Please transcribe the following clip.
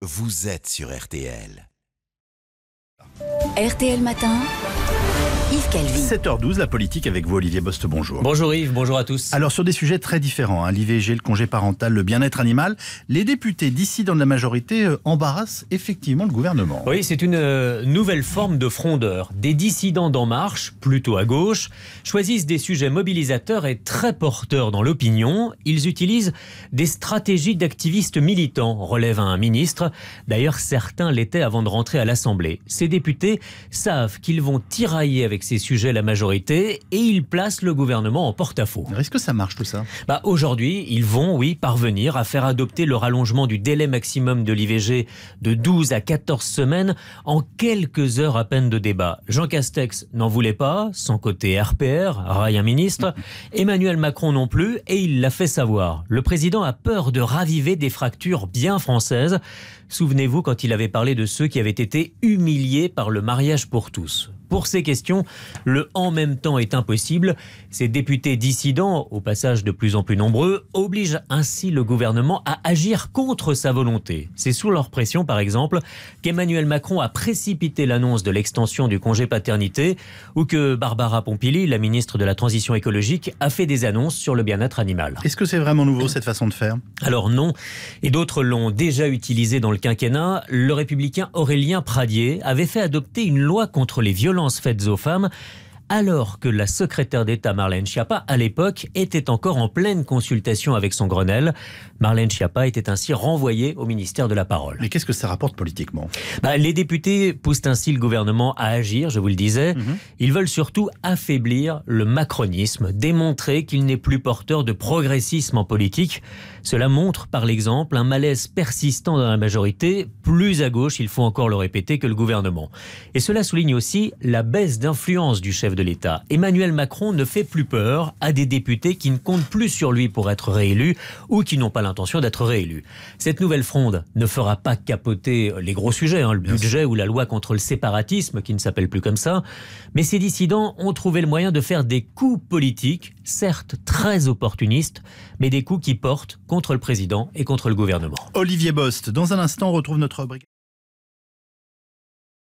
vous êtes sur RTL. RTL Matin, Yves Calvi. 7h12, la politique avec vous, Olivier Bost, bonjour. Bonjour Yves, bonjour à tous. Alors sur des sujets très différents, l'IVG, le congé parental, le bien-être animal, les députés dissidents de la majorité embarrassent effectivement le gouvernement. Oui, c'est une nouvelle forme de frondeur. Des dissidents d'En Marche, plutôt à gauche, choisissent des sujets mobilisateurs et très porteurs dans l'opinion. Ils utilisent des stratégies d'activistes militants, relève un ministre. D'ailleurs, certains l'étaient avant de rentrer à l'Assemblée. Ces députés savent qu'ils vont tirailler avec ces sujets la majorité et ils placent le gouvernement en porte-à-faux. Est-ce que ça marche tout ça ? Aujourd'hui, ils vont, parvenir à faire adopter le rallongement du délai maximum de l'IVG de 12 à 14 semaines en quelques heures à peine de débat. Jean Castex n'en voulait pas, son côté RPR, raille un ministre. Emmanuel Macron non plus, et il l'a fait savoir. Le président a peur de raviver des fractures bien françaises. Souvenez-vous quand il avait parlé de ceux qui avaient été humiliés par le mariage pour tous. Pour ces questions, le « en même temps » est impossible. Ces députés dissidents, au passage de plus en plus nombreux, obligent ainsi le gouvernement à agir contre sa volonté. C'est sous leur pression, par exemple, qu'Emmanuel Macron a précipité l'annonce de l'extension du congé paternité ou que Barbara Pompili, la ministre de la Transition écologique, a fait des annonces sur le bien-être animal. Est-ce que c'est vraiment nouveau cette façon de faire ? Alors non, et d'autres l'ont déjà utilisé dans le quinquennat. Le républicain Aurélien Pradier avait fait adopter une loi contre les violences faites aux femmes, alors que la secrétaire d'État Marlène Schiappa, à l'époque, était encore en pleine consultation avec son Grenelle. Marlène Schiappa était ainsi renvoyée au ministère de la Parole. Mais qu'est-ce que ça rapporte politiquement ? Les députés poussent ainsi le gouvernement à agir, je vous le disais. Ils veulent surtout affaiblir le macronisme, démontrer qu'il n'est plus porteur de progressisme en politique. Cela montre, par l'exemple, un malaise persistant dans la majorité, plus à gauche, il faut encore le répéter, que le gouvernement. Et cela souligne aussi la baisse d'influence du chef de l'État. Emmanuel Macron ne fait plus peur à des députés qui ne comptent plus sur lui pour être réélus ou qui n'ont pas l'intention d'être réélus. Cette nouvelle fronde ne fera pas capoter les gros sujets, le budget ou la loi contre le séparatisme, qui ne s'appelle plus comme ça. Mais ces dissidents ont trouvé le moyen de faire des coups politiques, certes très opportunistes, mais des coups qui portent contre le président et contre le gouvernement. Olivier Bost, dans un instant, on retrouve notre rubrique.